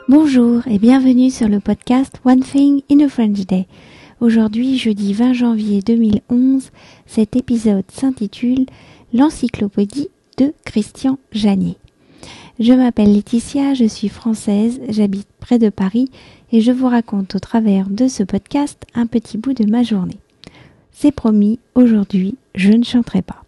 Bonjour et bienvenue sur le podcast One Thing in a French Day. Aujourd'hui, jeudi 20 janvier 2011, cet épisode s'intitule L'encyclopédie de Christian Janier. Je m'appelle Laetitia, je suis française, j'habite près de Paris et je vous raconte au travers de ce podcast un petit bout de ma journée. C'est promis, aujourd'hui, je ne chanterai pas.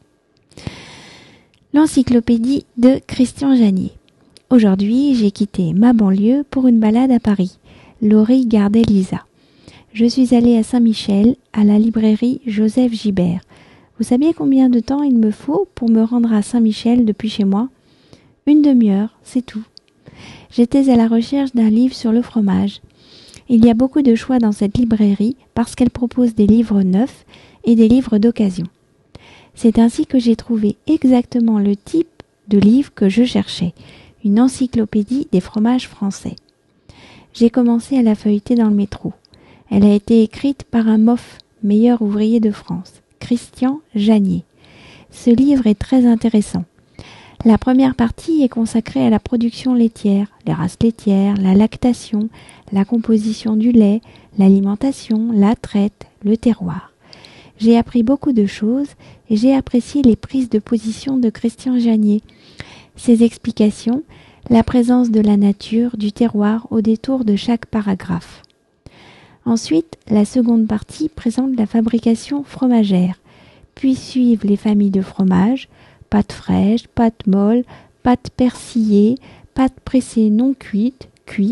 L'encyclopédie de Christian Janier. Aujourd'hui, j'ai quitté ma banlieue pour une balade à Paris. Laurie gardait Lisa. Je suis allée à Saint-Michel, à la librairie Joseph Gibert. Vous saviez combien de temps il me faut pour me rendre à Saint-Michel depuis chez moi ? 1 demi-heure, c'est tout. J'étais à la recherche d'un livre sur le fromage. Il y a beaucoup de choix dans cette librairie parce qu'elle propose des livres neufs et des livres d'occasion. C'est ainsi que j'ai trouvé exactement le type de livre que je cherchais. Une encyclopédie des fromages français. J'ai commencé à la feuilleter dans le métro. Elle a été écrite par un MOF, meilleur ouvrier de France, Christian Janier. Ce livre est très intéressant. La première partie est consacrée à la production laitière, les races laitières, la lactation, la composition du lait, l'alimentation, la traite, le terroir. J'ai appris beaucoup de choses et j'ai apprécié les prises de position de Christian Janier. Ses explications, la présence de la nature, du terroir au détour de chaque paragraphe. Ensuite, la seconde partie présente la fabrication fromagère, puis suivent les familles de fromages, pâte fraîche, pâte molle, pâte persillée, pâte pressée non cuite,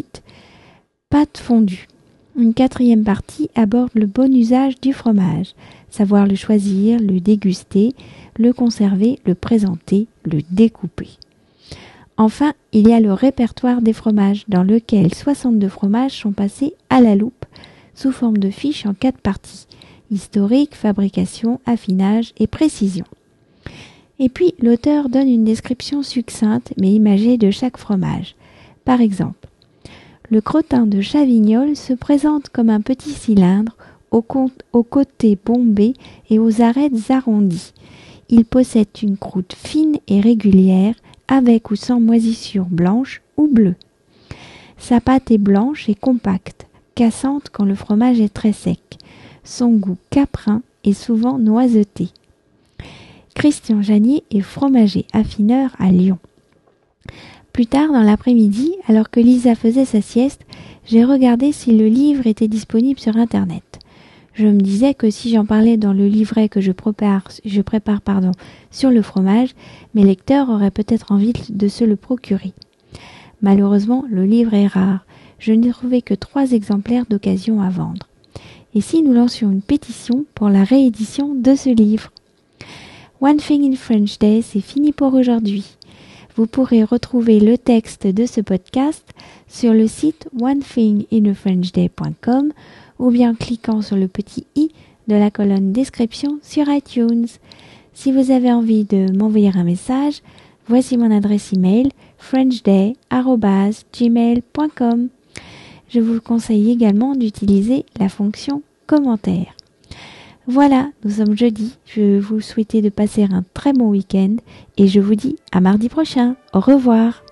pâte fondue. Une quatrième partie aborde le bon usage du fromage, savoir le choisir, le déguster, le conserver, le présenter, le découper. Enfin, il y a le répertoire des fromages, dans lequel 62 fromages sont passés à la loupe, sous forme de fiches en 4 parties, historique, fabrication, affinage et précision. Et puis, l'auteur donne une description succincte mais imagée de chaque fromage. Par exemple, le crottin de Chavignol se présente comme un petit cylindre aux côtés bombés et aux arêtes arrondies. Il possède une croûte fine et régulière, avec ou sans moisissure blanche ou bleue. Sa pâte est blanche et compacte, cassante quand le fromage est très sec. Son goût caprin est souvent noiseté. Christian Janier est fromager affineur à Lyon. Plus tard dans l'après-midi, alors que Lisa faisait sa sieste, j'ai regardé si le livre était disponible sur Internet. Je me disais que si j'en parlais dans le livret que je prépare sur le fromage, mes lecteurs auraient peut-être envie de se le procurer. Malheureusement, le livre est rare. Je n'ai trouvé que 3 exemplaires d'occasion à vendre. Et si nous lancions une pétition pour la réédition de ce livre ? One Thing in French Day, c'est fini pour aujourd'hui. Vous pourrez retrouver le texte de ce podcast sur le site onethinginafrenchday.com ou bien en cliquant sur le petit i de la colonne description sur iTunes. Si vous avez envie de m'envoyer un message, voici mon adresse email frenchday@gmail.com. Je vous conseille également d'utiliser la fonction commentaire. Voilà, nous sommes jeudi. Je vous souhaite de passer un très bon week-end et je vous dis à mardi prochain. Au revoir.